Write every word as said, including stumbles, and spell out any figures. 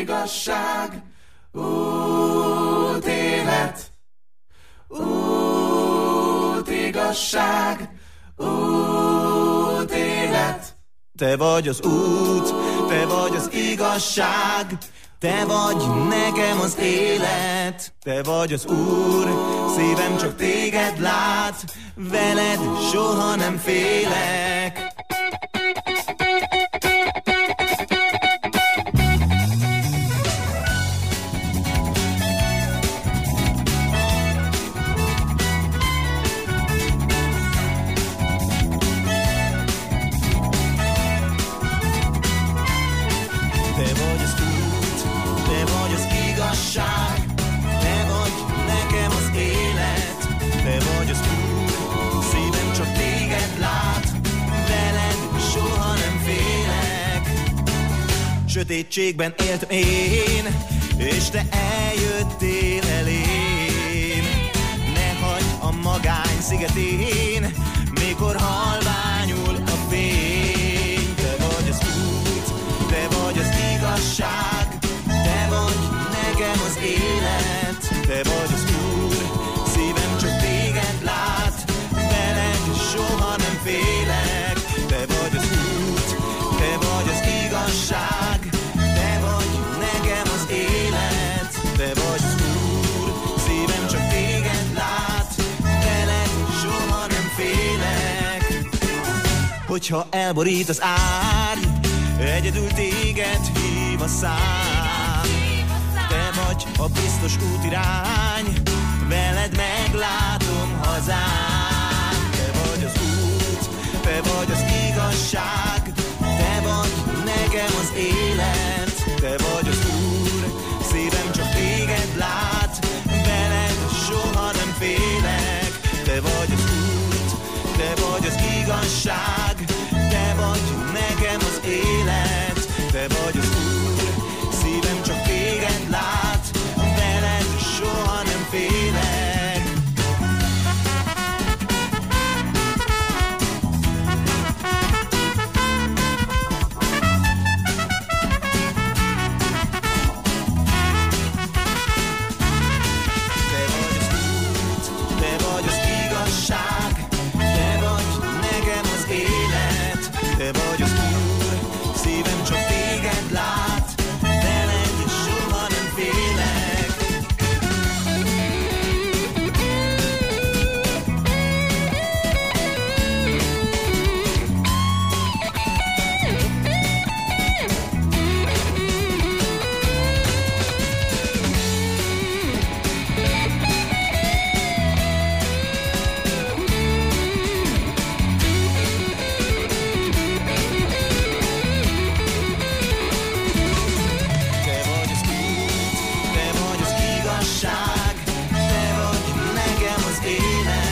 igazság, út, élet. Út, igazság, út, élet. Te vagy az út, te vagy az igazság, te vagy nekem az élet. Te vagy az Úr, szívem csak téged lát, veled soha nem félek. Te vagy nekem az élet, te vagy az Úr, szívem csak téged lát, veled soha nem félek. Sötétségben éltem én, és te eljöttél elém. Ne hagyd a magány szigetén, mikor halványul a fény. Te vagy az út, te vagy az igazság, te vagy nekem az élet, te vagy az Úr, szívem csak téged lát, veled soha nem félek. Te vagy az út, te vagy az igazság, te vagy nekem az élet, te vagy az Úr, szívem csak téged lát, veled soha nem félek. Hogyha elborít az árny, egyedül téged hív a szám. Te vagy a biztos útirány, veled meglátom hazám. Te vagy az út, te vagy az igazság, te vagy nekem az élet. Te vagy az Úr, szívem csak téged lát, veled soha nem félek. Te vagy az út, te vagy az igazság, te vagy nekem az élet. Te vagy az Úr, szívem csak téged lát, veled soha nem félek. Te vagy az út, te vagy az igazság, te vagy nekem az élet. Te vagy az Úr, szívem csak téged lát, veled soha nem félek. Te vagy az út, te vagy az igazság, te vagy nekem az élet.